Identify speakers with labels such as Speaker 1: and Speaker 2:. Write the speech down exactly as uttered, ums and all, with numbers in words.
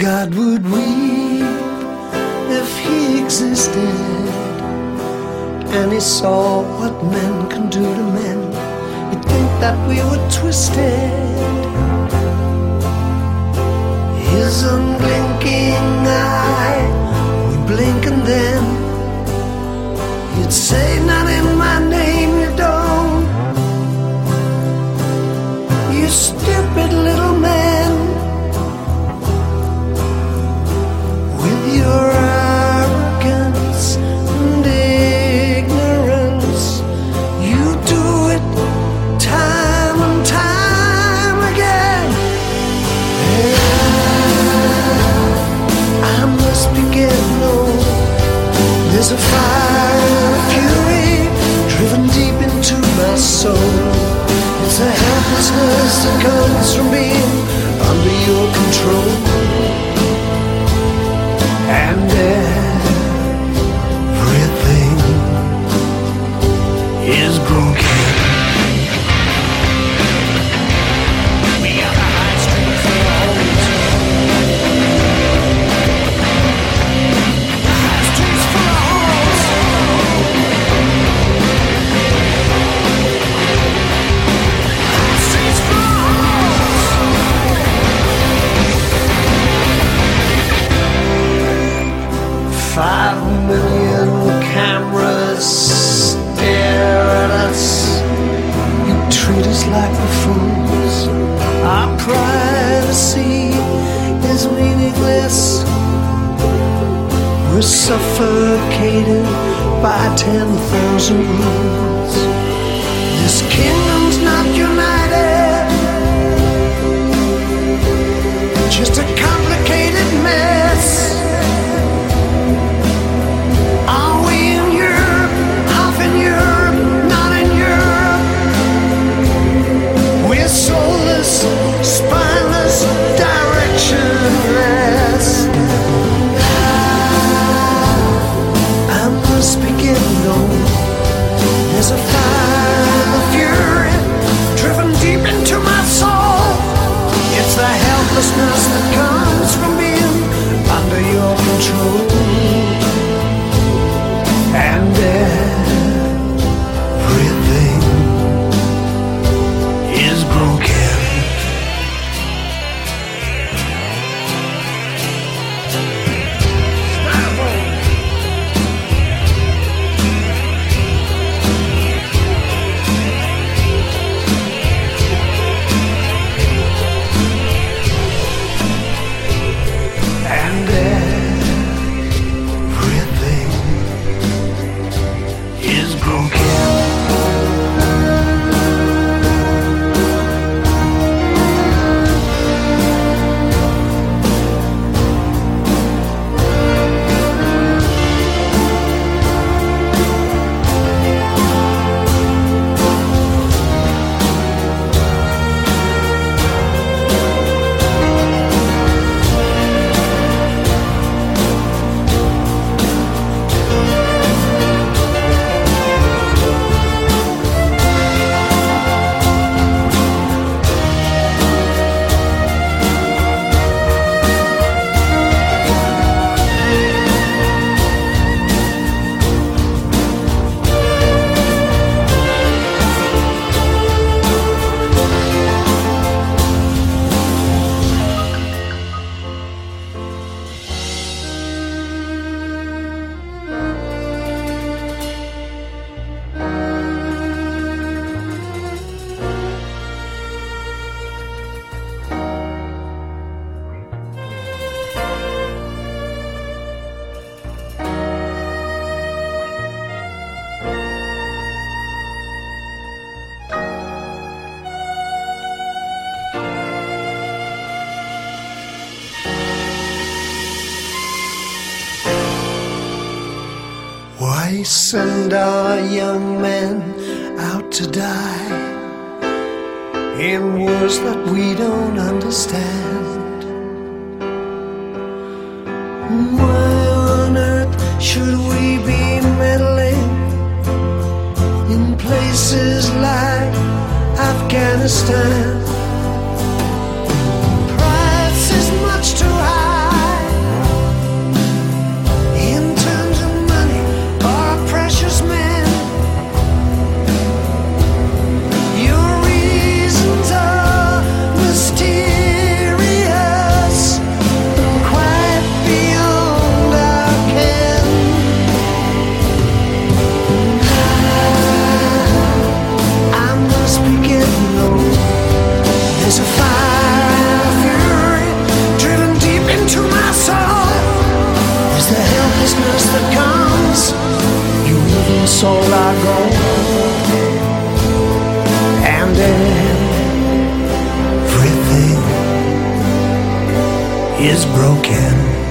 Speaker 1: God would weep if he existed, and he saw what men can do to men. He'd think that we were twisted. His unblinking eye would blink, and then he'd say, not in my name, you don't. You stupid little man, with your arrogance and ignorance, you do it time and time again. And I must be getting old. There's a fire and a fury driven deep into my soul. It's a helplessness that comes from being under your control. And everything is broken. We are the high street for the holes. The high streets for the holes. High streets for the holes. Five million cameras stare at us. You treat us like buffoons. Our privacy is meaningless. We're suffocated by ten thousand rules. This kingdom's not united, just a complicated mess. Are we in Europe, half in Europe, not in Europe? We're soulless, spineless, directionless. I must be getting old. There's a fire and a fury driven deep into my soul. It's the helplessness that comes from being under your control. And everything is broken. And everything is broken. Why send our young men out to die in wars that we don't understand? Why on earth should we be meddling in places like Afghanistan? Price is much too high. all I go, and everything is broken.